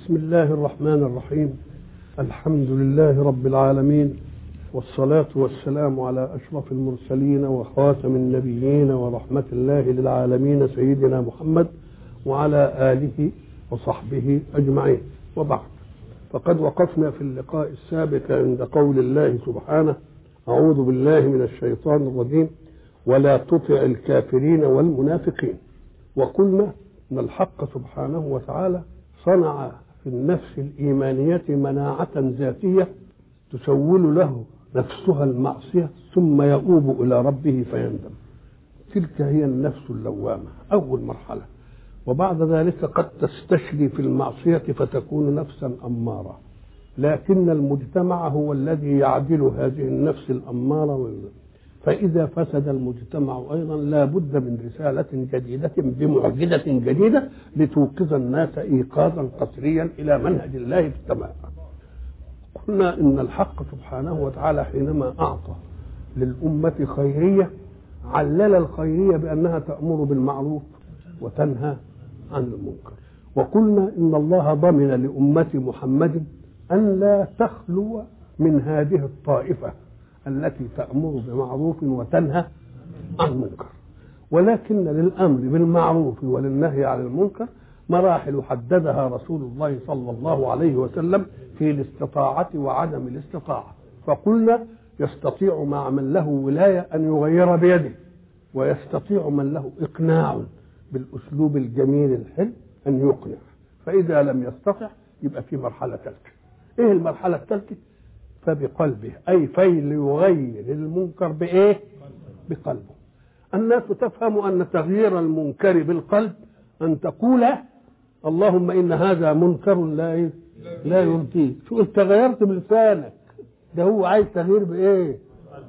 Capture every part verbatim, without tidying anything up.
بسم الله الرحمن الرحيم. الحمد لله رب العالمين، والصلاة والسلام على أشرف المرسلين وخاتم النبيين ورحمة الله للعالمين سيدنا محمد وعلى آله وصحبه أجمعين، وبعد. فقد وقفنا في اللقاء السابق عند قول الله سبحانه: أعوذ بالله من الشيطان الرجيم ولا تطع الكافرين والمنافقين. وقلنا أن الحق سبحانه وتعالى صنع في النفس الإيمانية مناعة ذاتية تسول له نفسها المعصية ثم يؤوب إلى ربه فيندم. تلك هي النفس اللوامة أول مرحلة، وبعد ذلك قد تستشري في المعصية فتكون نفسا أمارة، لكن المجتمع هو الذي يعدل هذه النفس الأمارة. فإذا فسد المجتمع أيضا لا بد من رسالة جديدة بمعجزة جديدة لتوقظ الناس إيقاظا قسريا إلى منهج الله في السماء. قلنا إن الحق سبحانه وتعالى حينما أعطى للأمة خيرية علل الخيرية بأنها تأمر بالمعروف وتنهى عن المنكر. وقلنا إن الله ضمن لأمة محمد أن لا تخلو من هذه الطائفة التي تأمر بمعروف وتنهى عن منكر، ولكن للأمر بالمعروف وللنهي عن المنكر مراحل حددها رسول الله صلى الله عليه وسلم في الاستطاعة وعدم الاستطاعة. فقلنا يستطيع مع من له ولاية أن يغير بيده، ويستطيع من له إقناع بالأسلوب الجميل الحلو أن يقنع. فإذا لم يستطع يبقى في مرحلة ثالثة. إيه المرحلة الثالثة؟ فبقلبه، أي فيل يغير المنكر بإيه؟ بقلبه. الناس تفهم أن تغيير المنكر بالقلب أن تقول اللهم إن هذا منكر لا لا يرضيك. شو أنت غيرت بلسانك، ده هو عايز تغيير بإيه؟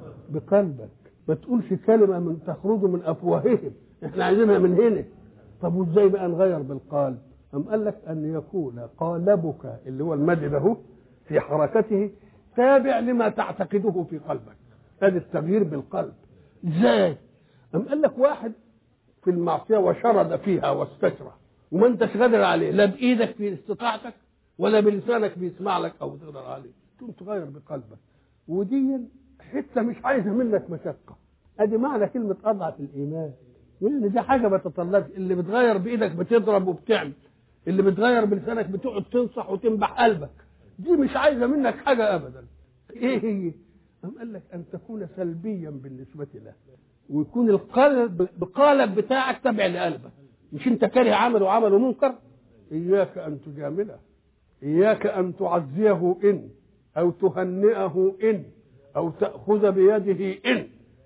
بقلبك. ما تقولش كلمة من تخرج من أفواههم، إحنا عايزينها من هنا. طب وإزاي بقى نغير بالقلب؟ أم قال لك أن يكون قالبك اللي هو المد ده في حركته تابع لما تعتقده في قلبك. هذا التغيير بالقلب. ازاي؟ أم قال لك واحد في المعصية وشرد فيها واستشرى وما انتش قادر عليه، لا بإيدك في استطاعتك ولا بلسانك بيسمع لك أو تقدر عليه، تقوم تغير بقلبك. ودي حتة مش عايزة منك مشقة. ادي معنى كلمة أضعف الإيمان، يعني دي حاجة بتطلب. اللي بتغير بإيدك بتضرب وبتعمل، اللي بتغير بلسانك بتقعد تنصح وتنبح قلبك. دي مش عايزة منك حاجة أبدا. إيه هي؟ أم قال لك أن تكون سلبيا بالنسبة له، ويكون القلب القالب بتاعك تبع لقلبك. مش أنت كاره عمل وعمل منكر، إياك أن تجامله، إياك أن تعزيه إن أو تهنئه إن أو تأخذ بيده إن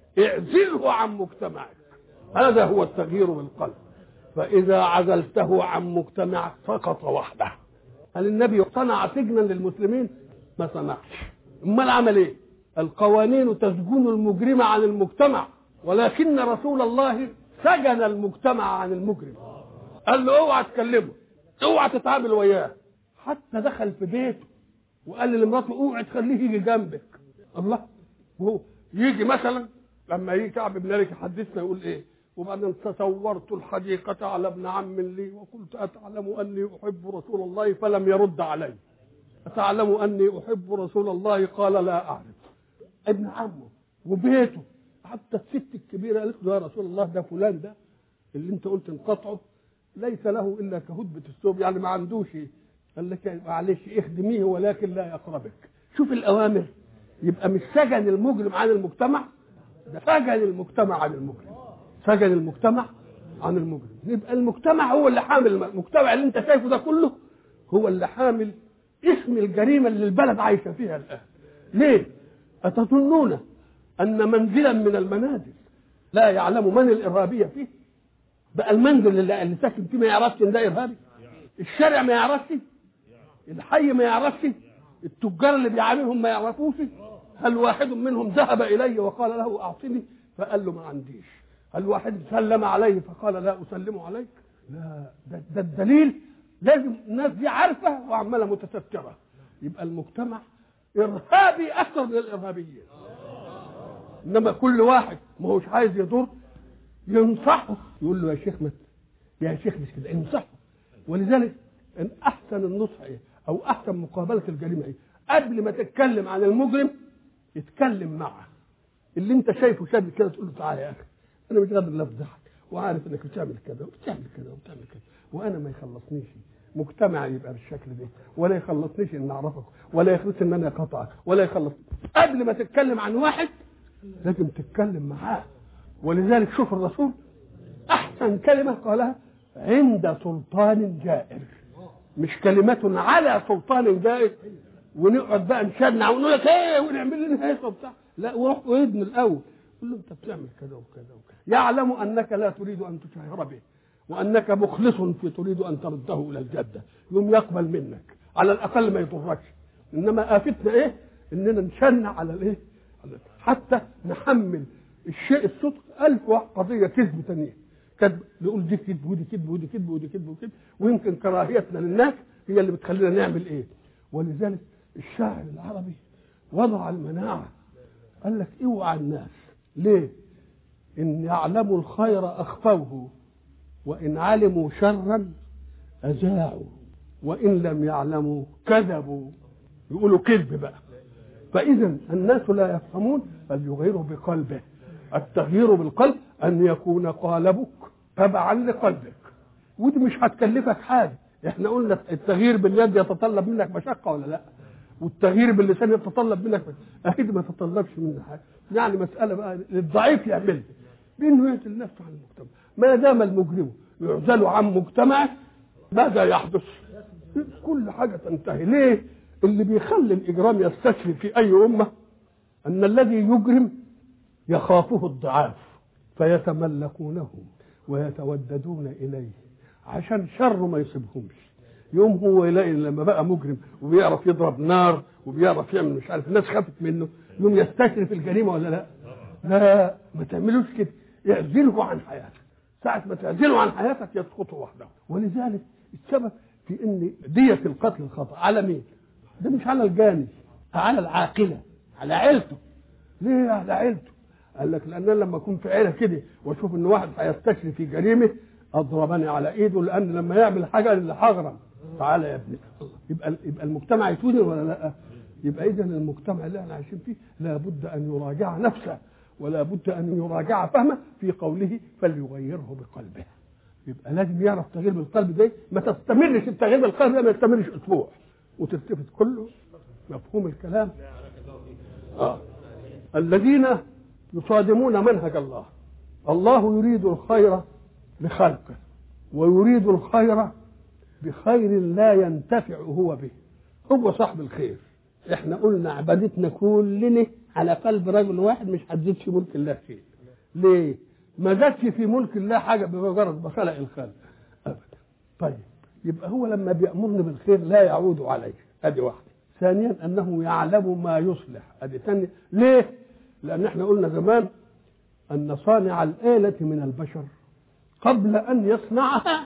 اعزله عن مجتمعك. هذا هو التغيير بالقلب. فإذا عزلته عن مجتمعك سقط وحده. هل النبي صنع سجنا للمسلمين؟ ما صنعش. امال عمل ايه؟ القوانين تسجن المجرم عن المجتمع، ولكن رسول الله سجن المجتمع عن المجرم. قال له اوعى تكلمه، اوعى تتعامل وياه. حتى دخل في بيته وقال لمراته اوعى تخليه يجي جنبك. الله، وهو يجي مثلا لما يجي كعب بن مالك يحدثنا يقول ايه؟ وبعدين تصورت الحديقة على ابن عم لي وقلت أتعلم أني أحب رسول الله فلم يرد علي. أتعلم أني أحب رسول الله قال لا أعرف. ابن عمه وبيته. حتى الست الكبيرة قالت له يا رسول الله ده فلان ده اللي انت قلت انقطعه ليس له إلا كهدبة الثوب، يعني ما عندوش. قال لك معلش اخدميه ولكن لا يقربك. شوف الأوامر. يبقى مش سجن المجرم عن المجتمع، ده سجن المجتمع عن المجرم. سجن المجتمع عن المجرم. يبقى المجتمع هو اللي حامل. المجتمع اللي انت شايفه ده كله هو اللي حامل اسم الجريمة اللي البلد عايشة فيها الآن. ليه؟ أتظنون أن منزلا من المنازل لا يعلم من الإرهابية فيه؟ بقى المنزل اللي, اللي ساكن فيه ما يعرفش إن ده إرهابي؟ الشارع ما يعرفش؟ الحي ما يعرفش؟ التجار اللي بيعاملهم ما يعرفوش؟ هل واحد منهم ذهب إليه وقال له أعطني فقال له ما عنديش؟ هل واحد سلم عليه فقال لا أسلم عليك؟ لا، ده, ده الدليل. لازم الناس دي عارفة وعمالة متسترة. يبقى المجتمع إرهابي أكثر من الإرهابيين. إنما كل واحد ما هوش عايز يضر ينصحه، يقول له يا شيخ مت يا شيخ مش كده، ينصحه. ولذلك ان احسن النصح ايه او احسن مقابله الجريمه ايه؟ قبل ما تتكلم عن المجرم اتكلم معه. اللي انت شايفه شاب كده تقول له تعالى يا اخي انا مش قادر لا افضحك وعارف انك بتعمل كذا وبتعمل كذا وبتعمل كذا وانا ما يخلصنيش مجتمع يبقى بالشكل ده، ولا يخلصنيش ان اعرفك، ولا يخلص ان انا اقطعك، ولا يخلص. قبل ما تتكلم عن واحد لازم تتكلم معاه. ولذلك شوف الرسول احسن كلمه قالها عند سلطان جائر، مش كلمه على سلطان جائر ونقعد بقى نشنع ونقول لك ايه ونعمل لنا ايه وبتاع، لا وروح ويدن الاول قول له انت بتعمل كذا وكذا وكذا، يعلم انك لا تريد ان تشهر به وانك مخلص في تريد ان ترده الى الجده، يوم يقبل منك على الاقل ما يضركش. انما افتنا ايه؟ اننا نشنع على الايه؟ حتى نحمل الشيء الصدق ألف واحد قضيه كذب ثانيه، كذب نقول دي كذب ودي كذب ودي كذب ودي كذب وكذب، ويمكن كراهيتنا للناس هي اللي بتخلينا نعمل ايه. ولذلك الشاعر العربي وضع المناعه، قال لك اوعى الناس ليه؟ ان يعلموا الخير اخفوه وان علموا شرا اذاعوا وان لم يعلموا كذبوا، يقولوا كذب بقى. فاذا الناس لا يفهمون فليغيروا بقلبه. التغيير بالقلب ان يكون قالبك تبعا لقلبك، ودي مش هتكلفك حاجه. احنا قلنا التغيير باليد يتطلب منك مشقه ولا لا؟ والتغيير باللسان يتطلب منك اكيد ما يتطلبش منك حاجه. يعني مساله بقى للضعيف يعملها بانه يعزل نفسه عن المجتمع. ما دام المجرم يعزل عن مجتمعه ماذا يحدث؟ كل حاجه تنتهي. ليه؟ اللي بيخلي الاجرام يستشري في اي امه ان الذي يجرم يخافه الضعاف فيتملكونه ويتوددون اليه عشان شر ما يصيبهمش. يوم هو يلاقي لما بقى مجرم وبيعرف يضرب نار وبيعرف يعمل مش عارف الناس خافت منه، يوم يستشري في الجريمه ولا لا؟ لا ما تعملوش كده، اعزله عن حياتك. ساعه ما تعزله عن حياتك يسقط وحده. ولذلك السبب في ان دية القتل الخطأ على مين؟ ده مش على الجاني، على العاقله، على عيلته. ليه على عيلته؟ قال لك لان لما اكون في عيله كده واشوف ان واحد هيستشري في جريمه اضربني على ايده، لان لما يعمل حاجه اللي هغرم. تعالى يا ابني، يبقى يبقى المجتمع يتوزن ولا لا؟ يبقى اذا المجتمع اللي احنا عايشين فيه لابد ان يراجع نفسه ولا بد ان يراجع فهمه في قوله فليغيره بقلبه. يبقى لازم يعرف تغيير بالقلب ده، ما تستمرش التغيير بالقلب ده ما يستمرش اسبوع وتلتفت كله. مفهوم الكلام؟ اه الذين يصادمون منهج الله. الله يريد الخير لخلقه ويريد الخير بخير لا ينتفع هو به، هو صاحب الخير. احنا قلنا عبادتنا كلنا على قلب رجل واحد مش هتزيد في ملك الله شيء. ليه؟ ما زادش في ملك الله حاجه بمجرد ما خلق الخلق ابدا. طيب يبقى هو لما بيأمرني بالخير لا يعود عليه، ادي واحده. ثانيا انه يعلم ما يصلح، ادي ثانيه. ليه؟ لان احنا قلنا زمان ان صانع الآلة من البشر قبل ان يصنعها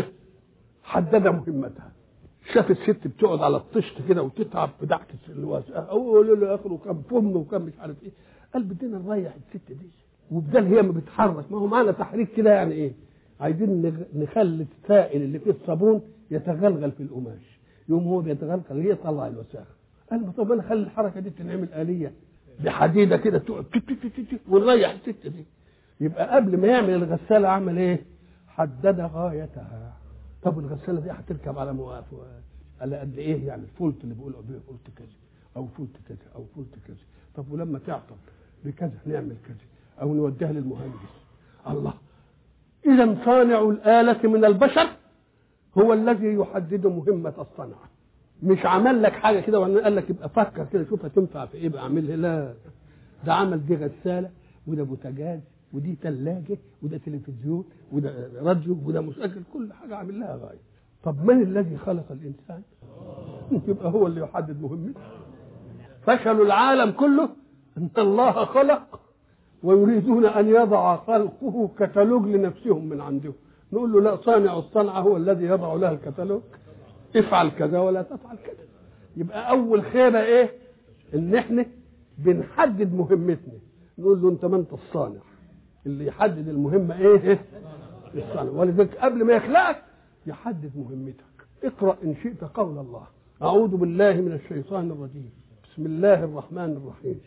حدد مهمتها. شاف الست بتقعد على الطشت كده وتتعب في دعكه الواسعه اول له اخره كم فم وكم مش عارف ايه، قال بدنا نريح الست دي وبدل هي ما بتحرك. ما هو معنا تحريك كده يعني ايه؟ عايزين نخلي السائل اللي فيه الصابون يتغلغل في القماش، يوم هو بيتغلغل هي تطلع الوساخه. قال ما طب انا خلي الحركه دي تنعمل آلية بحديده كده تقعد ونريح الست دي. يبقى قبل ما يعمل الغساله عمل ايه؟ حدد غايتها. طب الغساله دي هتركب على مواقف على قد ايه؟ يعني الفولت اللي بيقولوا بيه فولت كذا او فولت كذا او فولت كذا. طب ولما تعطل بكذا نعمل كذا او نوديها للمهندس. الله، اذا صانع الآلة من البشر هو الذي يحدد مهمة الصنعة. مش عمل لك حاجه كده وبعدين قال لك يبقى فكر كده شوف هتنفع في ايه بقى اعملها. لا، ده عمل دي غساله وده بوتاجاز ودي ثلاجه وده تلفزيون وده راديو وده مسجل، كل حاجه عامل لها غايه. طب من الذي خلق الانسان؟ يبقى هو اللي يحدد مهمته. فشل العالم كله ان الله خلق ويريدون ان يضع خلقه كتالوج لنفسهم من عندهم. نقول له لا، صانع الصنعه هو الذي يضع لها الكتالوج، افعل كذا ولا تفعل كذا. يبقى اول خيبه ايه؟ ان احنا بنحدد مهمتنا. نقول له انت ما انت الصانع، اللي يحدد المهمه ايه؟ الصانع. ولذلك قبل ما يخلقك يحدد مهمتك. اقرأ إن شئت قول الله. أعوذ بالله من الشيطان الرجيم. بسم الله الرحمن الرحيم.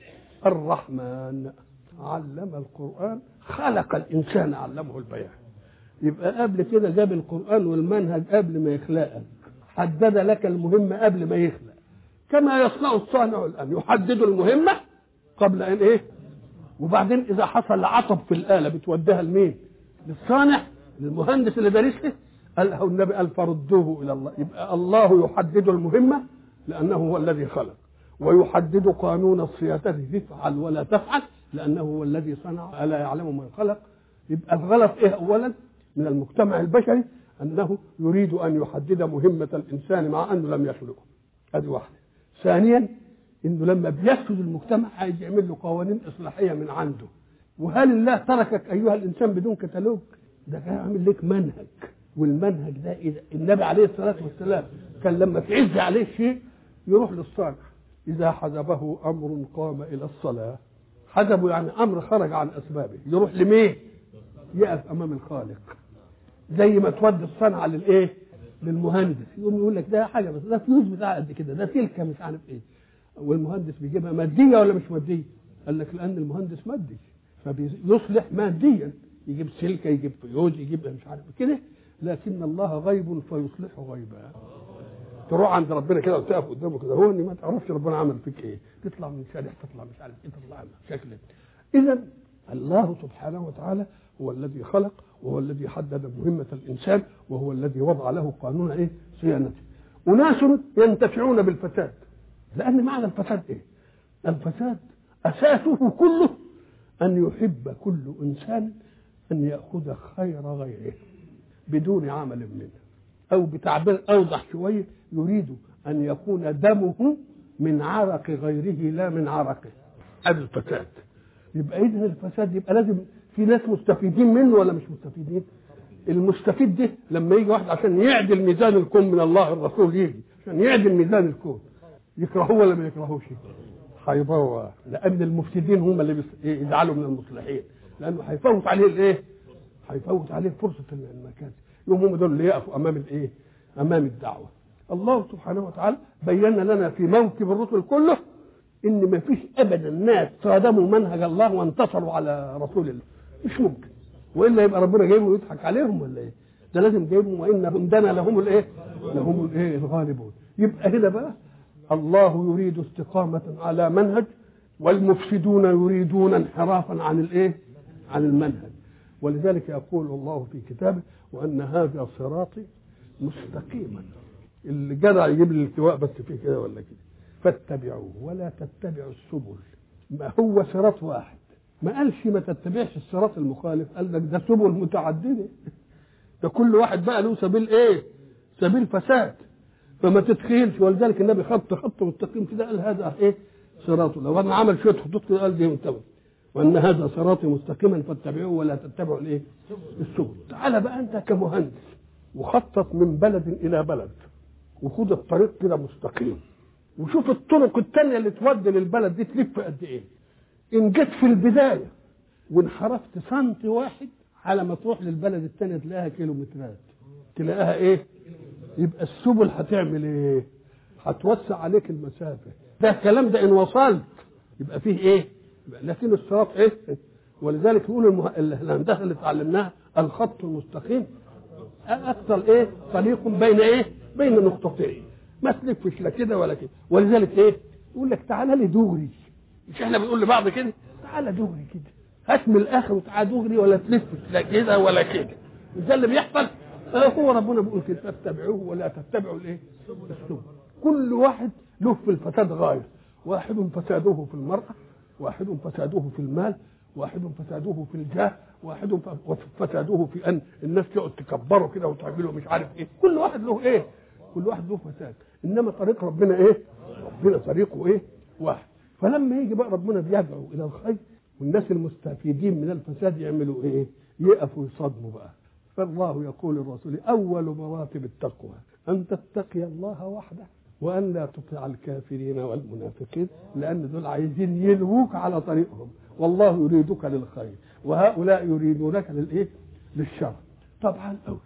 الرحمن علم القرآن خلق الإنسان علمه البيان. يبقى قبل كده جاب القرآن والمنهج قبل ما يخلقك، حدد لك المهمة قبل ما يخلق، كما يصنع الصانع الآن يحدد المهمة قبل أن إيه، وبعدين إذا حصل عطب في الآلة بتوديها لمين؟ للصانع، للمهندس اللي دارسه. قال النبي قال فردوه إلى الله. يبقى الله يحدد المهمة لأنه هو الذي خلق، ويحدد قانون الصيانة تفعل ولا تفعل لأنه هو الذي صنع، ألا يعلم من خلق. يبقى الغلط إيه؟ أولا من المجتمع البشري أنه يريد أن يحدد مهمة الإنسان مع أنه لم يخلقه. هذه واحدة. ثانيا إنه لما بيفسد المجتمع عايز يعمل له قوانين إصلاحية من عنده. وهل الله تركك أيها الإنسان بدون كتالوج؟ ده كان عامل لك منهج، والمنهج ده إذا النبي عليه الصلاة والسلام كان لما تعز عليه شيء يروح للصانع. إذا حجبه أمر قام إلى الصلاة. حجبه يعني أمر خرج عن أسبابه، يروح لمين؟ يقف أمام الخالق. زي ما تودي الصنعة للإيه؟ للمهندس، يقوم يقول لك ده حاجة بس، ده فلوس بتاع قد كده، ده تلك مش عارف إيه. والمهندس بيجيبها مادية ولا مش مادية؟ قال لك لأن المهندس مادي فبيصلح ماديا، يجيب سلكة، يجيب فيوز، يجيب مش عارف كده. لكن الله غيب فيصلح غيبا. تروح عند ربنا كده وتقف قدامه كده، هو اني ما تعرفش ربنا عمل فيك ايه، تطلع من شارع، تطلع مش عارف ايه، تطلع شكل. اذا الله سبحانه وتعالى هو الذي خلق، وهو الذي حدد مهمة الانسان، وهو الذي وضع له قانون ايه؟ صيانته. وناس ينتفعون بالفساد، لان معنى الفساد ايه؟ الفساد اساسه كله ان يحب كل انسان ان ياخذ خير غيره بدون عمل منه، او بتعبير اوضح شويه يريد ان يكون دمه من عرق غيره لا من عرقه. هذا الفساد. يبقى اذا الفساد يبقى لازم في ناس مستفيدين منه ولا مش مستفيدين؟ المستفيد ده لما يجي واحد عشان يعدل ميزان الكون من الله، الرسول يجي عشان يعدل ميزان الكون، يكرهوه ولا ما يكرهوش؟ هيبوظ، لان المفسدين هم اللي يزعلوا من المصلحين، لانه هيفوت عليه الايه؟ هيفوت عليه فرصه المكاسب. يوم هم دول اللي يقفوا امام الايه؟ امام الدعوه. الله سبحانه وتعالى بين لنا في موكب الرسل كله ان ما فيش ابدا ناس صادموا منهج الله وانتصروا على رسول الله، مش ممكن. والا يبقى ربنا جايبهم ويضحك عليهم ولا ايه؟ ده لازم جايبهم وان جندنا لهم الايه؟ لهم الايه؟ الغالبون. يبقى هنا بقى الله يريد استقامه على منهج، والمفسدون يريدون انحرافا عن الايه؟ عن المنهج. ولذلك يقول الله في كتابه وان هذا صراطي مستقيما. اللي جدع يجيب لي الالتواء بس فيه كده ولا كده، فاتبعوه ولا تتبعوا السبل. ما هو صراط واحد، ما قالش ما تتبعش الصراط المخالف، قال لك ده سبل متعدده، ده كل واحد بقى له سبيل ايه؟ سبيل فساد، فما تتخيلش. ولذلك النبي خط خط مستقيم كده قال هذا ايه؟ صراطه. لو انا عمل شويه خطوط كده قال دي منتبه، وان هذا صراطي مستقيما فاتبعوه ولا تتبعوا الايه؟ السبل. تعالى بقى انت كمهندس وخطط من بلد الى بلد، وخد الطريق كده مستقيم، وشوف الطرق التانية اللي تودي للبلد دي تلف قد ايه. ان جيت في البدايه وانحرفت سنتي واحد على ما تروح للبلد التانية تلاقيها كيلومترات، تلاقيها ايه؟ يبقى السبل هتعمل ايه؟ هتوسع عليك المسافه. ده الكلام ده ان وصلت يبقى فيه ايه؟ لكن الصراط ايه؟ ولذلك يقول المه... الهندسه اللي اتعلمناها الخط المستقيم اكثر ايه؟ طريق بين ايه؟ بين نقطتين، ما تلفش لا كده ولا كده. ولذلك ايه؟ يقول لك تعالى لي دغري، مش احنا بنقول لبعض كده تعالى دغري كده، هات من الاخر وتعالى دغري، ولا تلفش لا كده ولا كده. ده اللي بيحصل. هو ربنا بيقول كده فاتبعوه ولا تتبعوا الايه؟ السبل. كل واحد له في الفساد غايه، واحد فساده في المرأة، واحد فساده في المال، واحد فساده في الجاه، واحد فساده في ان الناس تقعد تكبروا كده وتعملوا مش عارف ايه. كل واحد له ايه؟ كل واحد له فساد. انما طريق ربنا ايه؟ ربنا طريقه ايه؟ واحد. فلما يجي بقى ربنا بيدعو الى الخير، والناس المستفيدين من الفساد يعملوا ايه؟ يقفوا يصدموا بقى. فالله يقول للرسول اول مراتب التقوى ان تتقي الله وحده، وان لا تطيع الكافرين والمنافقين، لان دول عايزين يلووك على طريقهم، والله يريدك للخير وهؤلاء يريدونك للايه؟ للشر. طبعا قوي.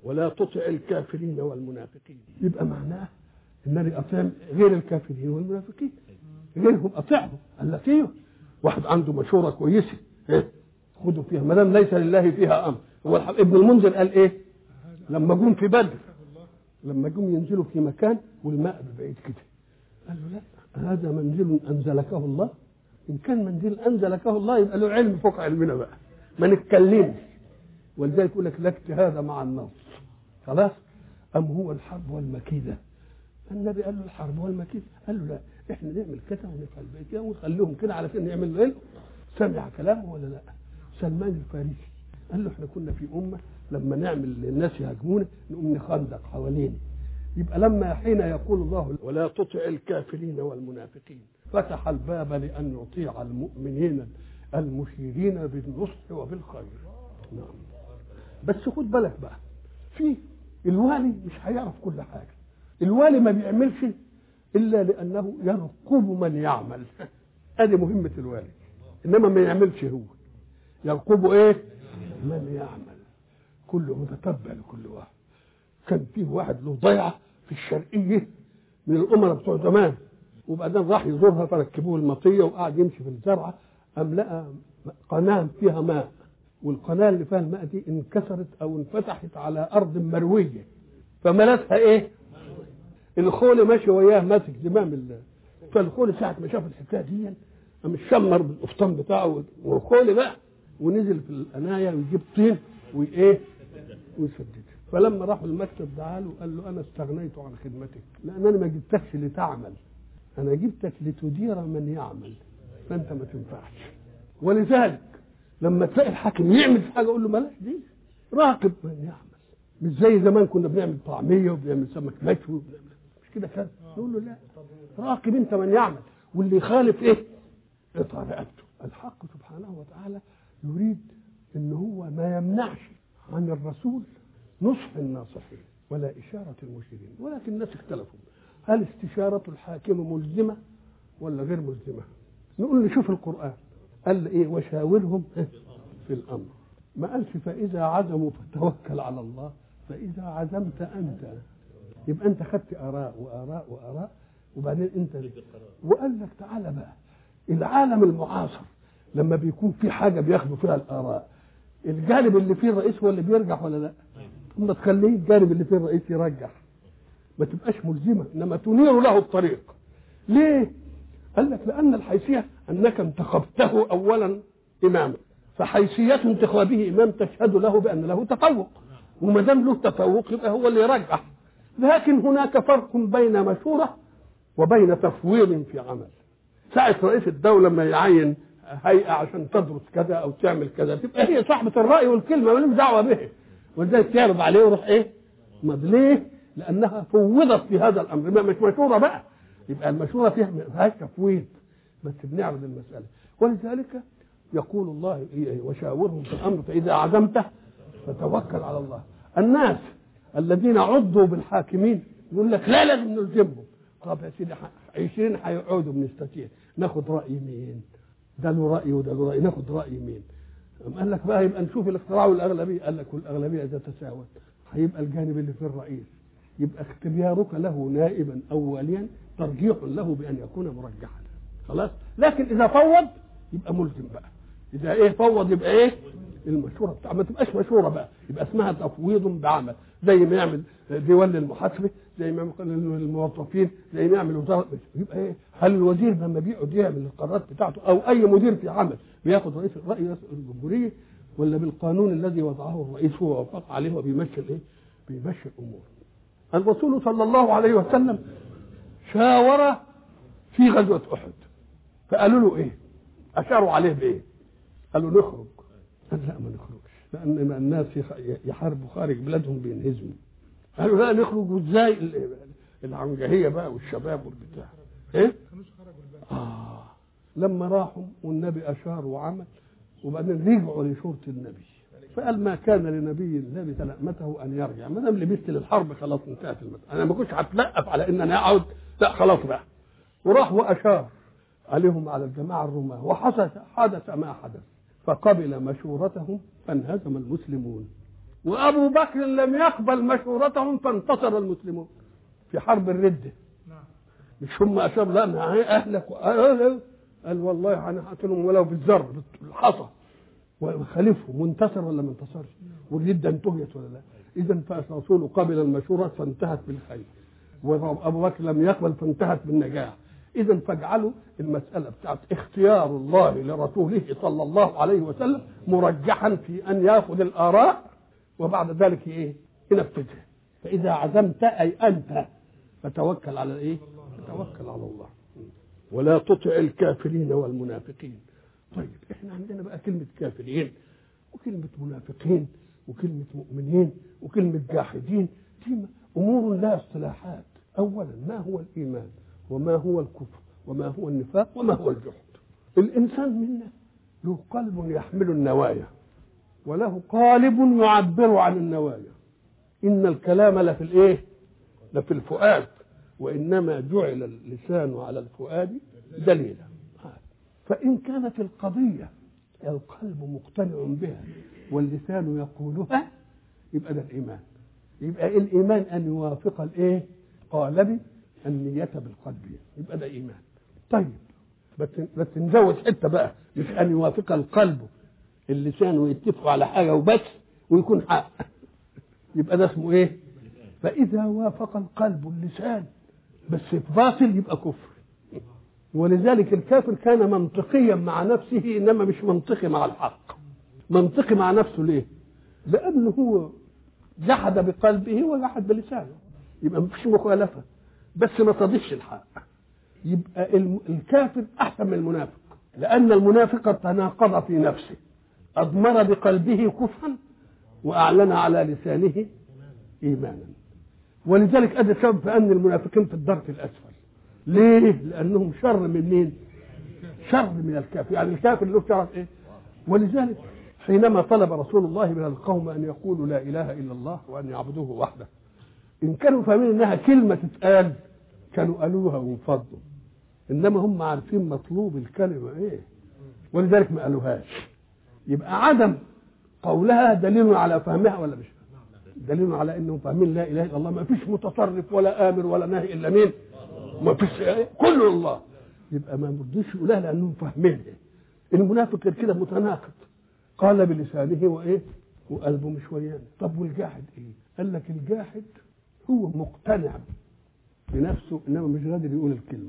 ولا تطع الكافرين والمنافقين. يبقى معناه انني اطيع غير الكافرين والمنافقين، غيرهم اطيعهم. قال لك ايه؟ واحد عنده مشوره كويسه ايه خدوا فيها ما دام ليس لله فيها امر. هو ابن المنذر قال ايه لما جم في بدر، لما جم ينزلوا في مكان والماء بعيد كده، قال له لا هذا منزل انزلكه الله، ان كان منزل انزلكه الله يبقى له علم فوق علمنا بقى، ما نتكلمش. ولذلك يقول لك لا اجتهاد مع النص. خلاص. ام هو الحرب والمكيده؟ النبي قال له الحرب والمكيده، قال له لا احنا نعمل كده ونفعل كده ونخليهم كده على كده نعمل له. سمع كلامه ولا لا؟ سلمان الفارسي قال له احنا كنا في امه لما نعمل الناس يهاجمونا نقوم نخندق حوالينا. يبقى لما حين يقول الله ولا تطع الكافرين والمنافقين فتح الباب لان يطيع المؤمنين المشيرين بالنصح وبالخير. نعم. بس خد بالك بقى، في الوالي مش هيعرف كل حاجه. الوالي ما بيعملش الا لانه يرقب من يعمل. ادي مهمه الوالي، انما ما يعملش هو. يرقب ايه؟ من يعمل. كله متتبع لكل واحد. كان فيه واحد له ضيعه في الشرقيه من الامراء بتوع زمان، وبعدين راح يزورها فركبوه المطيه وقعد يمشي في الزرعه، قام لقى قناه فيها ماء، والقناه اللي فيها الماء دي انكسرت او انفتحت على ارض مرويه، فملتها ايه؟ الخول ماشي وياه ماسك زمام الله. فالخول ساعه ما شاف الحكايه دي قام شمر بالقفطان بتاعه والخول بقى ونزل في القنايه ويجيب طين وايه ويسدد. فلما راحوا المكتب دعاله وقال له انا استغنيت عن خدمتك لانني ما جبتكش لتعمل، انا جبتك لتدير من يعمل، فانت ما تنفعش. ولذلك لما تلاقي الحاكم يعمل في حاجه قول له مالك دي، راقب من يعمل. مش زي زمان كنا بنعمل طعميه وبنعمل سمك مشوي مش كده كده، نقول له لا راقب انت من يعمل، واللي يخالف ايه اقطع رقبته. الحق سبحانه وتعالى يريد ان هو ما يمنعش عن الرسول نصح الناصحين ولا اشاره المشيرين، ولكن الناس اختلفوا هل استشاره الحاكم ملزمه ولا غير ملزمه؟ نقول نشوف القران قال ايه وشاورهم في الامر، ما قالش فاذا عزموا فتوكل على الله، فاذا عزمت انت يبقى انت خدت اراء واراء واراء وبعدين انت ليه؟ وقال لك تعالى بقى العالم المعاصر لما بيكون في حاجه بياخدوا فيها الاراء، الجانب اللي فيه الرئيس هو اللي بيرجح ولا لا؟ ثم تخليه الجانب اللي فيه الرئيس يرجح، ما تبقاش ملزمه انما تنير له الطريق. ليه؟ قال لك لان الحيثيه انك انتخبته اولا اماما، فحيثيه انتخابه امام تشهد له بان له تفوق، وما دام له تفوق يبقى هو اللي يرجح. لكن هناك فرق بين مشوره وبين تفويض في عمل. ساعه رئيس الدوله لما يعين هيئه عشان تدرس كذا او تعمل كذا تبقى هي صاحبه الراي والكلمه مالهمش دعوه به، وازاي تعرض عليه ويروح ايه؟ ما ليه؟ لانها فوضت في هذا الامر، ما مش مشوره بقى. يبقى المشوره فيها ما فيهاش تفويض، بس بنعرض المساله. ولذلك يقول الله إيه وشاورهم في الامر فاذا عزمت فتوكل على الله. الناس الذين عضوا بالحاكمين يقول لك لا لازم نلزمهم. طب يا سيدي عشرين هيقعدوا بنستطيع ناخد راي مين؟ ده له راي وده له راي، ناخد راي مين؟ قال لك بقى يبقى نشوف الاختراع والاغلبيه. قال لك والاغلبيه اذا تساوت هيبقى الجانب اللي في الرئيس، يبقى اختيارك له نائبا اوليا ترجيح له بان يكون مرجحا. خلاص. لكن اذا فوض يبقى ملزم بقى. اذا ايه فوض يبقى ايه المشوره بتاع، ما تبقاش مشوره بقى، يبقى اسمها تفويض بعمل، زي ما يعمل ديوان المحاسبه، زي ما يعمل الموظفين، زي ما يعمل وزاره. يبقى ايه؟ هل الوزير لما بيقعد يعمل القرارات بتاعته او اي مدير في عمل بياخد رئيس الراي الجمهوريه ولا بالقانون الذي وضعه الرئيس هو وافق عليه وبيمشي الايه؟ بيمشي الامور. الرسول صلى الله عليه وسلم شاور في غزوه احد، فقالوا له ايه؟ اشاروا عليه بايه؟ قالوا نخرج. قال لا ما نخرجش لان الناس يحاربوا خارج بلادهم بينهزموا. قالوا لا نخرج. وازاي؟ العنجهيه بقى والشباب والبتاع ايه؟ اه لما راحوا والنبي اشار وعمل وبعدين رجعوا لشورة النبي، فقال ما كان لنبي لبث لأمته ان يرجع، ما دام لبثت للحرب خلاص انتهت المسألة، انا ما كنتش هتلقف على ان انا اقعد، لا خلاص بقى. وراح واشار عليهم على الجماعه الرماه، وحدث حدث ما حدث، فقبل مشورتهم فانهزم المسلمون. وأبو بكر لم يقبل مشورتهم فانتصر المسلمون في حرب الردة. مش هم أشار لا أهلك قال والله أنا هقتلهم ولو بالذر بالحصى وخليفهم، وانتصر ولا ما انتصرش؟ والردة انتهيت ولا لا؟ إذا فالرسول قبل المشورة فانتهت بالخير، وأبو بكر لم يقبل فانتهت بالنجاح. إذا فاجعلوا المسألة بتاعت اختيار الله لرسوله صلى الله عليه وسلم مرجحا في أن يأخذ الآراء وبعد ذلك إيه؟ ينفذها. فإذا عزمت أي أنت فتوكل على إيه؟ توكل على الله. ولا تطع الكافرين والمنافقين. طيب احنا عندنا بقى كلمة كافرين وكلمة منافقين وكلمة مؤمنين وكلمة جاحدين، دي أمور لها اصطلاحات. أولا ما هو الإيمان وما هو الكفر وما هو النفاق وما هو الجحد. الإنسان منا له قلب يحمل النوايا وله قالب يعبر عن النوايا. إن الكلام لفي الإيه؟ لفي الفؤاد، وإنما جعل اللسان على الفؤاد دليلا. فإن كانت القضية القلب مقتنع بها واللسان يقولها يبقى ده الإيمان. يبقى الإيمان أن يوافق الإيه؟ قالب النية بالقلب، يبقى ده إيمان. طيب بس نزود حتة بقى، مش أن يوافق القلب اللسان ويتفقوا على حاجة وبس ويكون حق، يبقى ده اسمه إيه؟ فإذا وافق القلب اللسان بس في باطل يبقى كفر. ولذلك الكافر كان منطقيا مع نفسه إنما مش منطقي مع الحق. منطقي مع نفسه ليه؟ لأنه هو جحد بقلبه وجحد بلسانه، يبقى مفيش مخالفة بس ما تضيفش الحق. يبقى الكافر أحسن من المنافق، لأن المنافق تناقض في نفسه، أضمر بقلبه كفرا وأعلن على لسانه إيمانا. ولذلك أدى سبب في أن المنافقين في الدرك الأسفل. ليه؟ لأنهم شر من مين؟ شر من الكافر. يعني الكافر له شر إيه؟ ولذلك حينما طلب رسول الله من القوم أن يقولوا لا إله إلا الله وأن يعبدوه وحده، إن كانوا فاهمين إنها كلمة تتقال كانوا قالوها وانفضوا، إنما هم عارفين مطلوب الكلمة إيه، ولذلك ما قالوهاش. يبقى عدم قولها دليل على فهمها ولا مش؟ دليل على إنهم فاهمين لا إله إلا الله. ما فيش متصرف ولا آمر ولا ناهي إلا مين؟ ما فيش، كله الله. يبقى ما مرضيش يقولها لأنهم فاهمينها. المنافق كده متناقض، قال بلسانه وإيه؟ وقلبه مش وياه. طب والجاحد إيه؟ قال لك الجاحد هو مقتنع بنفسه انما مش قادر يقول الكلمه.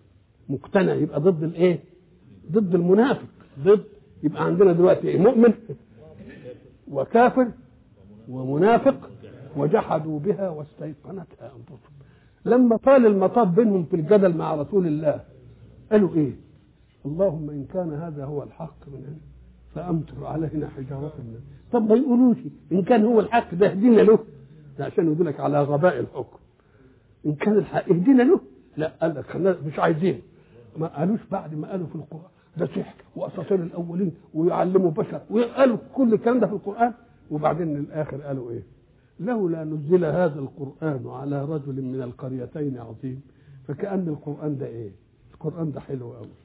مقتنع يبقى ضد الايه؟ ضد المنافق. ضد يبقى عندنا دلوقتي ايه؟ مؤمن وكافر ومنافق وجحدوا بها واستيقنتها انفسهم. لما طال المطاف بينهم في الجدل مع رسول الله قالوا ايه؟ اللهم ان كان هذا هو الحق من عندك فامطر علينا حجاره من. طب ما يقولوش ان كان هو الحق ده اهدينا له، عشان يدلك على غباء الحكم. إن كان الحق اهدينا له، لا قال لك خلينا مش عايزين. ما قالوش بعد ما قالوا في القرآن ده سحر وأساطير الأولين ويعلموا بشر وقالوا كل الكلام ده في القرآن، وبعدين الآخر قالوا إيه؟ لولا نزل هذا القرآن على رجل من القريتين عظيم. فكأن القرآن ده إيه؟ القرآن ده حلو قوي.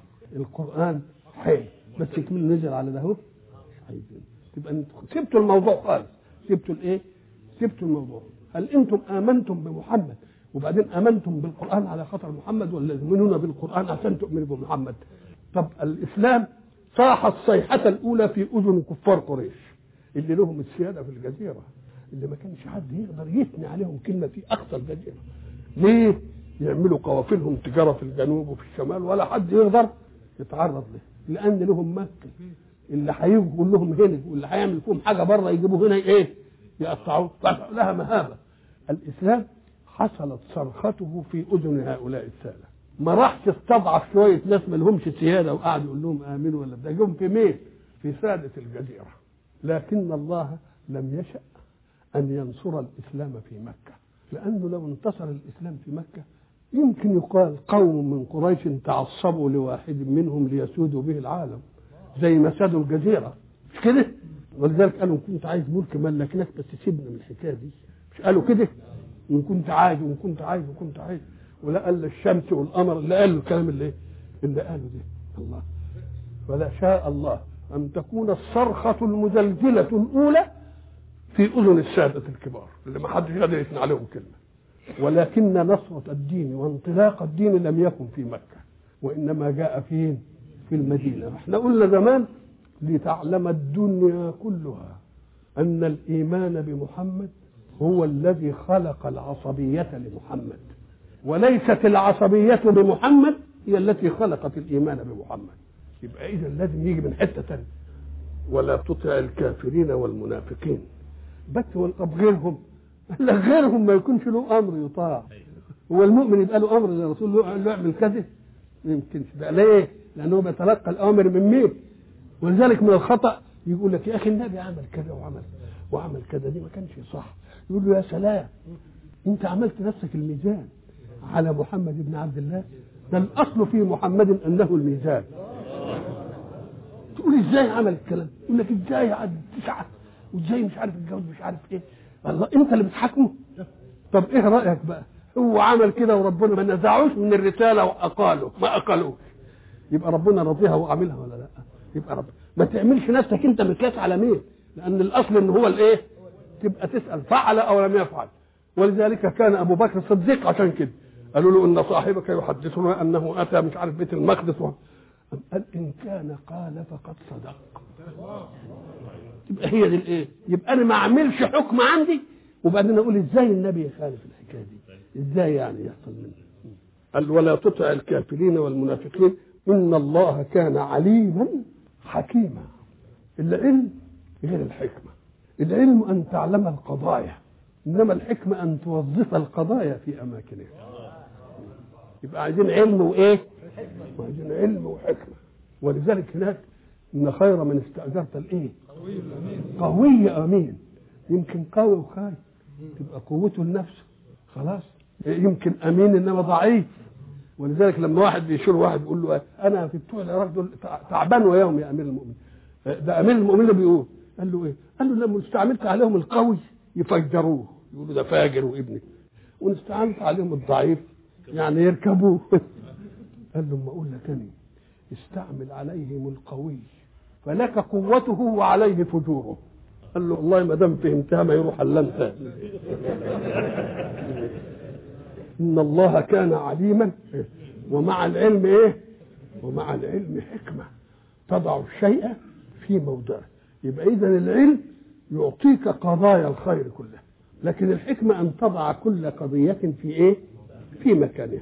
القرآن حلو بس يكمل نزل على ده هو مش عايزين. تبقى انتوا سبتوا الموضوع خالص. سبتوا الإيه؟ سبتوا الموضوع. هل انتم امنتم بمحمد وبعدين امنتم بالقران على خاطر محمد، ولا تؤمنون بالقران عشان تؤمنوا بمحمد؟ طب الاسلام صاح الصيحه الاولى في اذن كفار قريش اللي لهم السياده في الجزيره، اللي ما كانش حد يقدر يثني عليهم كلمه في اقصى الجزيره. ليه؟ يعملوا قوافلهم تجاره في الجنوب وفي الشمال ولا حد يقدر يتعرض له، لان لهم مكه. اللي هيجوا يقول لهم هنا واللي هيعمل فيهم حاجه بره يجيبوه هنا ايه؟ يقطعوه. لها مهابه. الإسلام حصلت صرخته في أذن هؤلاء السادة، ما راحش استضعف شوية ناس ما لهمش سيادة وقعد يقول لهم آمنوا ولا ده، جم في مين؟ في سادة الجزيرة. لكن الله لم يشأ أن ينصر الإسلام في مكة، لأنه لو انتصر الإسلام في مكة يمكن يقال قوم من قريش تعصبوا لواحد منهم ليسودوا به العالم زي ما سادوا الجزيرة، مش كده؟ ولذلك قالوا كنت عايز ملك ملكناك بس سيبنا من الحكاية دي. مش قالوا كده؟ وإن كنت عايز وإن كنت عايز وكنت عايز. ولا قال الشمس والقمر اللي قالوا الكلام اللي اللي قالوا ده الله. ولا شاء الله أن تكون الصرخة المزلزلة الأولى في اذن الساده الكبار اللي ما حدش قادر يثني عليهم كلمه. ولكن نصرة الدين وانطلاق الدين لم يكن في مكة، وإنما جاء فين؟ في المدينة. احنا قلنا زمان لتعلم الدنيا كلها أن الإيمان بمحمد هو الذي خلق العصبية لمحمد، وليست العصبية بمحمد هي التي خلقت الإيمان بمحمد. يبقى إذا لازم يجي من حتة تانية. ولا تطع الكافرين والمنافقين. بس والقب غيرهم، لا غيرهم ما يكونش له امر يطاع. هو المؤمن يبقى له امر للرسول له يعمل كذا؟ ما يمكنش. بقى ليه؟ لانه بيتلقى الامر من مين؟ ولذلك من الخطا يقول لك يا اخي النبي عمل كذا وعمل وعمل كذا، دي ما كانش صح. يقول له يا سلام، انت عملت نفسك الميزان على محمد بن عبد الله، ده الاصل في محمد انه الميزان. تقول ازاي عمل الكلام؟ يقول لك ازاي عد تسعه وازاي مش عارف الجوز مش عارف ايه. الله، انت اللي بتحاكمه. طب ايه رايك بقى؟ هو عمل كده وربنا ما نزعوش من الرساله واقاله ما اقالوش، يبقى ربنا رضيها وعملها ولا لا؟ يبقى رب ما تعملش نفسك انت مكاس على مين، لان الاصل ان هو الايه؟ تبقى تسال فعل او لم يفعل. ولذلك كان ابو بكر الصديق عشان كده قالوا له ان صاحبك يحدثنا انه اتى مش عارف بيت المقدس، قال ان كان قال فقد صدق. تبقى هي دي الايه؟ يبقى انا ما اعملش حكم عندي وبعدين اقول ازاي النبي يخالف الحكايه دي، ازاي يعني يحصل منه. قال ولا تطع الكافرين والمنافقين ان الله كان عليما حكيما. العلم غير الحكمه. العلم ان تعلم القضايا، انما الحكمه ان توظف القضايا في اماكنها. يبقى عايزين علم وايه؟ عايزين علم وحكمه. ولذلك هناك ان خير من استاجرت الايه؟ قوي امين. يمكن قوي وخايف تبقى قوته لنفسه خلاص، يمكن امين انما ضعيف. ولذلك لما واحد بيشير واحد يقول له انا في بتوع العراق دول تعبان وياهم يا امير المؤمنين، ده امير المؤمنين اللي بيقول، قال له ايه؟ قال له لما استعملت عليهم القوي يفجروه يقولوا ده فاجر وابني، واستعملت عليهم الضعيف يعني يركبوه. قال له ما اقول لك انا استعمل عليهم القوي فلك قوته وعليه فجوره. قال له والله ما دام فهمتها ما يروح الا انت. ان الله كان عليما ومع العلم ايه؟ ومع العلم حكمه تضع الشيء في موضعه. يبقى اذا العلم يعطيك قضايا الخير كلها، لكن الحكمه ان تضع كل قضيه في ايه؟ في مكانها.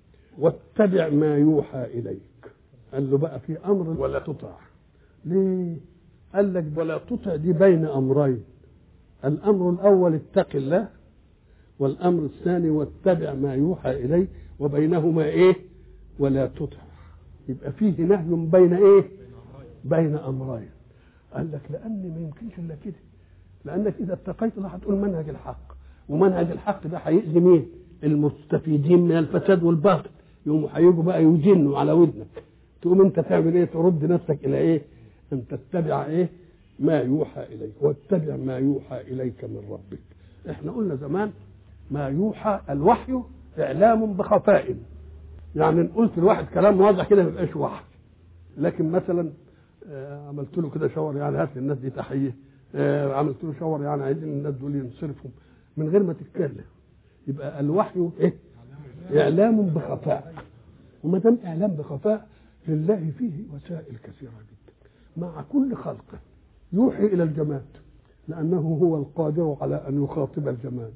واتبع ما يوحى اليك. قال له بقى في امر ولا تطع. ليه؟ قال لك ولا تطع دي بين امرين. الامر الاول اتق الله، والامر الثاني واتبع ما يوحى اليك، وبينهما ايه؟ ولا تطع. يبقى فيه نهي بين ايه؟ بين امرين. قال لك لان ما يمكنش الا كده، لانك اذا اتقيت الله هتقول منهج الحق، ومنهج الحق ده هيأذي مين؟ المستفيدين من الفساد والباطل. يقوموا هيجوا بقى يوجنوا على ودنك، تقوم انت تعمل ايه؟ ترد نفسك الى ايه؟ ان تتبع ايه؟ ما يوحى اليك. واتبع ما يوحى اليك من ربك. احنا قلنا زمان ما يوحى الوحي اعلام بخفاء، يعني قلت الواحد كلام واضح كده ما يبقاش وحي. لكن مثلا عملت له كده شاور يعني هات للناس دي تحيه، عملت له شاور يعني عايزين الناس دول ينصرفهم من غير ما تتكلم، يبقى الوحي ايه؟ اعلام بخفاء. وما دام اعلام بخفاء لله فيه وسائل كثيره جدا مع كل خلقه. يوحي الى الجماد لانه هو القادر على ان يخاطب الجماد.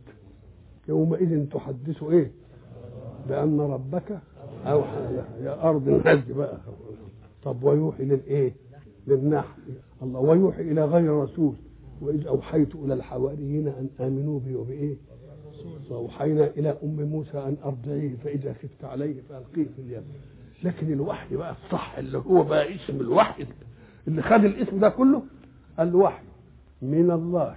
يومئذ تحدث ايه؟ بان ربك اوحى لها يا ارض انهزي بقى. طب ويوحي للايه؟ للنحل. الله ويوحي الى غير رسول واذ اوحيت الى الحواريين ان امنوا بي وبايه؟ فأوحينا إلى أم موسى أن أرضعيه فإذا خفت عليه فألقيه في اليم. لكن الوحي بقى الصح اللي هو بقى اسم الوحي اللي خد الاسم ده كله، الوحي من الله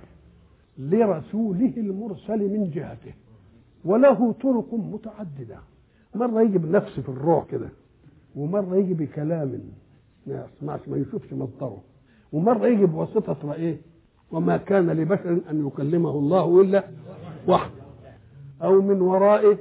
لرسوله المرسل من جهته، وله طرق متعددة. مرة يجي بنفس في الروح كده، ومرة يجي بكلام ما يسمعش ما يشوفش مصدره، ومرة يجي بواسطة رأيه وما كان لبشر أن يكلمه الله إلا وحده أو من ورائه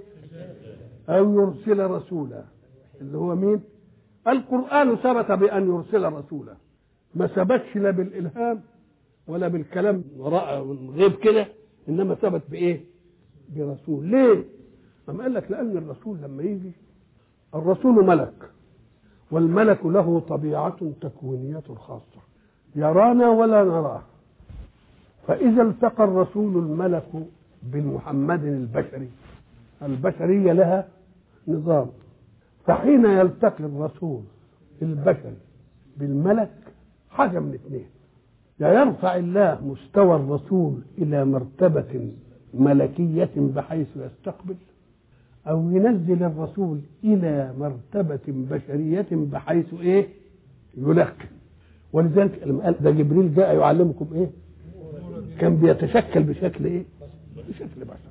أو يرسل رسولا. اللي هو مين؟ القرآن ثبت بأن يرسل رسولا، ما ثبتش لا بالإلهام ولا بالكلام وراء غيب كده، انما ثبت بايه؟ برسول. ليه؟ أم قال لك لان الرسول لما يجي، الرسول ملك، والملك له طبيعة تكوينية خاصة، يرانا ولا نراه. فإذا التقى الرسول الملك بالمحمد البشري، البشرية لها نظام، فحين يلتقي الرسول البشري بالملك حاجة من اثنين: يا يرفع الله مستوى الرسول إلى مرتبة ملكية بحيث يستقبل، أو ينزل الرسول إلى مرتبة بشرية بحيث إيه؟ يلقن. ولذلك لما قال ده جبريل جاء يعلمكم إيه؟ كان بيتشكل بشكل إيه؟ بشكل بشر.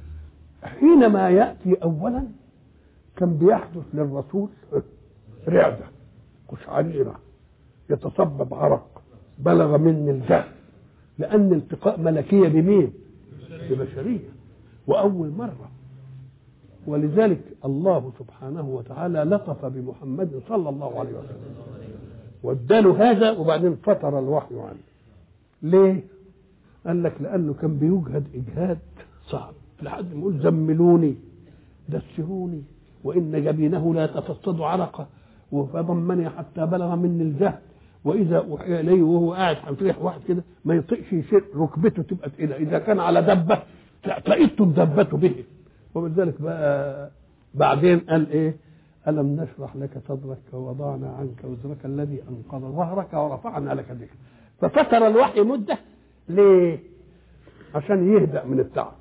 حينما يأتي أولا كان بيحدث للرسول رعدة، قشعريرة، يتصبب عرق، بلغ مني الجهل، لأن التقاء ملكية بمين؟ ببشرية، وأول مرة. ولذلك الله سبحانه وتعالى لطف بمحمد صلى الله عليه وسلم واداله هذا، وبعدين فتر الوحي عنه. ليه؟ قال لك لأنه كان بيجهد إجهاد صعب، لحد ما يقول زملوني دسروني وإن جبينه لا يتفصد عرقه وفضمني حتى بلغ مني الجهد، وإذا أوحي إليه وهو قاعد هيطيح واحد كده ما يطيقش يشيل ركبته تبقى تقيلة، إذا كان على دبة تلاقيته الدبة به. وبذلك بقى بعدين قال إيه؟ ألم نشرح لك صدرك ووضعنا عنك وزرك الذي أنقض ظهرك ورفعنا لك ذكرك. ففتر الوحي مدة. ليه؟ عشان يهدأ من التعب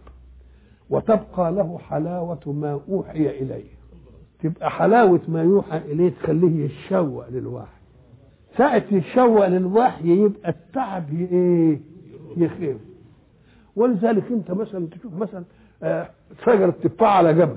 وتبقى له حلاوة ما أوحي إليه. تبقى حلاوة ما يوحى إليه تخليه يتشوق للوحي. ساعة يتشوق للوحي يبقى التعب ايه؟ يخف. ولذلك انت مثلا تشوف مثلا شجرة تفاح على جبل،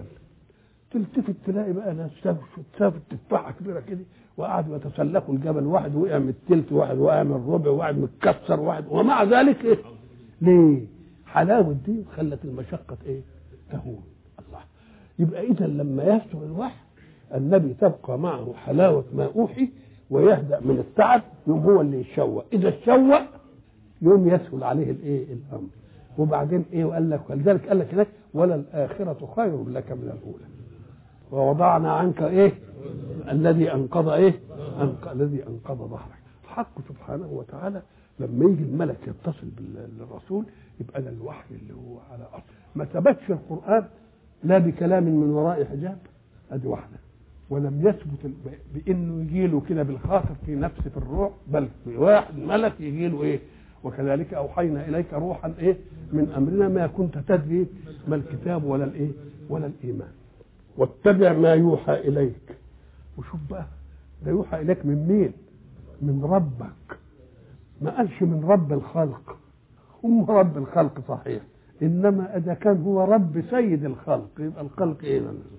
تلتفت تلاقي بقى ناس شافت تفاحة كبيرة كده وقعدوا يتسلقوا الجبل، واحد وقع من التلت، واحد وقع من الربع، واحد متكسر، واحد، ومع ذلك ايه؟ ليه؟ حلاوة دي خلت المشقة ايه؟ تهون. الله. يبقى اذا لما يسر الوحي النبي تبقى معه حلاوة ما أوحي ويهدأ من التعب، يوم هو اللي يتشوق. إذا تشوق يوم يسهل عليه الايه؟ الأمر. وبعدين ايه؟ وقال لك ولذلك قال لك هناك ولا الآخرة خير لك من الأولى ووضعنا عنك ايه؟ الذي أنقض ايه؟ أنق... الذي أنقض ظهرك. الحق سبحانه وتعالى لما يجي الملك يتصل بالرسول يبقى ده الوحي اللي هو على أصل. ما ثبتش القرآن لا بكلام من وراء حجاب، ادي واحده، ولم يثبت بانه يجي له كده بالخاطر في نفس في الروح، بل واحد ملك يجي له ايه؟ وكذلك اوحينا اليك روحا ايه؟ من امرنا ما كنت تدري ما الكتاب ولا الايه؟ ولا الايمان. واتبع ما يوحى اليك. وشوف بقى ده يوحى اليك من مين؟ من ربك. ما قالش من رب الخلق. هم رب الخلق صحيح، انما اذا كان هو رب سيد الخلق يبقى الخلق ايه؟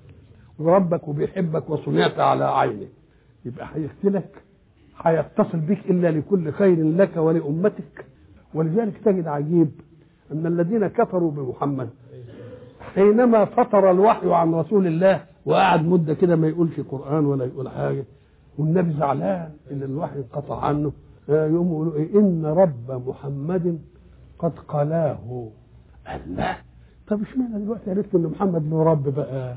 وربك وبيحبك وصنعت على عينه، يبقى هيختلك، هيتصل بك الا لكل خير لك ولامتك. ولذلك تجد عجيب ان الذين كفروا بمحمد حينما فتر الوحي عن رسول الله وقعد مده كده ما يقولش قران ولا يقول حاجه، والنبي زعلان ان الوحي انقطع عنه، يقوموا يقولوا ايه؟ ان رب محمد قد قلاه. الله. طب اشمعنى دلوقتي عرفت ان محمد له رب بقى؟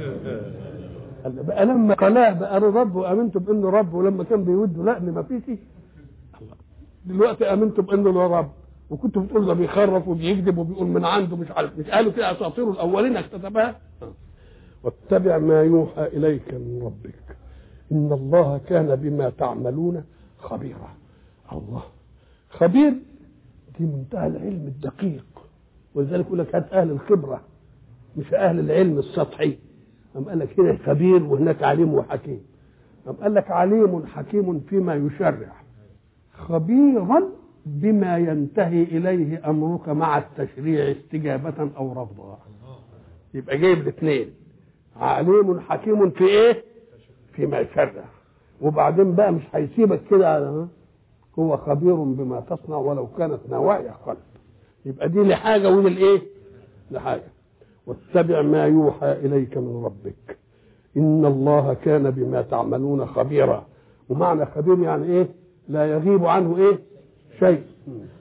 بقى لما قلاه بقى له رب وامنتوا بانه رب، ولما كان بيودوا لا ما فيش. الله. دلوقتي امنتوا بانه له رب وكنتوا بتقولوا ده بيخرف وبيكذب وبيقول من عنده مش عارف، مش قالوا كده اساطير الاولين اكتتبها؟ واتبع ما يوحى اليك من ربك ان الله كان بما تعملون خبيرا. الله خبير دي منتهى العلم الدقيق. ولذلك يقول لك هات اهل الخبره مش اهل العلم السطحي. أم قال لك هنا خبير وهناك عليم وحكيم. أم قال لك عليم حكيم فيما يشرع، خبيرا بما ينتهي اليه امرك مع التشريع استجابه او رفضا. يبقى جايب الاثنين، عليم حكيم في ايه؟ فيما يشرع. وبعدين بقى مش هيسيبك كده، هو خبير بما تصنع ولو كانت نوايا قلب. يبقى دي لحاجه ودي لايه؟ لحاجه. واتبع ما يوحى اليك من ربك ان الله كان بما تعملون خبيرا. ومعنى خبير يعني ايه؟ لا يغيب عنه ايه؟ شيء.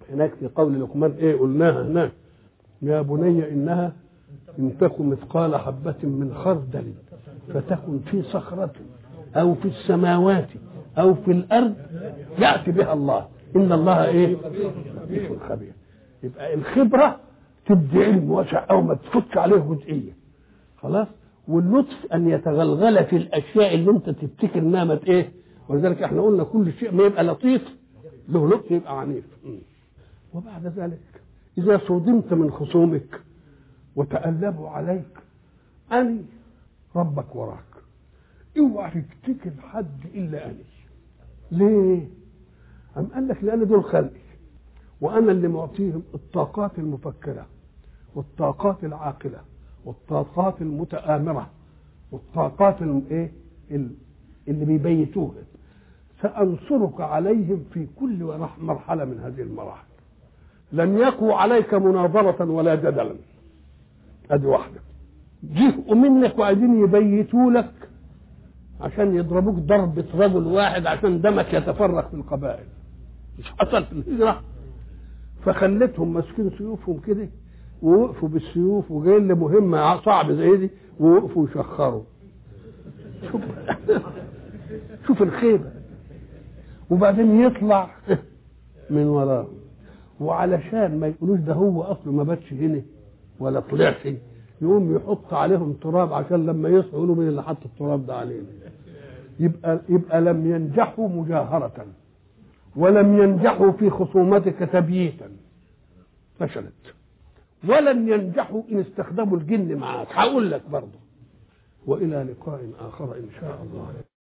هناك في قول لقمان ايه قلناها هناك، يا بني انها ان تكن مثقال حبة من خردل فتكن في صخرة او في السماوات او في الارض يأتي بها الله ان الله ايه لطيف خبير. يبقى الخبرة تدي علم واسع او ما تفك عليه جزئية خلاص. واللطف ان يتغلغل في الاشياء اللي انت تفتكر انها ايه، ولذلك احنا قلنا كل شيء ما يبقى لطيف له لطف يبقى عنيف. وبعد ذلك اذا صدمت من خصومك وتألبوا عليك اني ربك وراك، اوعى تفتكر حد الا اني. ليه؟ أم قال لك لان دول خلقي وانا اللي معطيهم الطاقات المفكره والطاقات العاقله والطاقات المتآمره والطاقات الايه اللي بيبيتوها. سأنصرك عليهم في كل مرحله من هذه المراحل، لن يقوا عليك مناظره ولا جدلا. ادي واحده. جيء منك وعايزين يبيتوا لك عشان يضربوك ضربه رجل واحد عشان دمك يتفرق في القبائل. مش حصل في الهجره؟ فخلتهم ماسكين سيوفهم كده ووقفوا بالسيوف وجايين لمهمه صعبه زي دي ووقفوا يشخروا. شوف شوف الخيبه. وبعدين يطلع من وراه، وعلشان ما يقولوش ده هو اصله ما باتش هنا ولا طلعش، يقوم يحط عليهم تراب عشان لما يصحوا يقولوا مين اللي حط التراب ده علينا. يبقى يبقى لم ينجحوا مجاهره ولم ينجحوا في خصومتك تبييتا، فشلت. ولن ينجحوا ان استخدموا الجن معاك. هقول لك برضه. والى لقاء اخر ان شاء الله.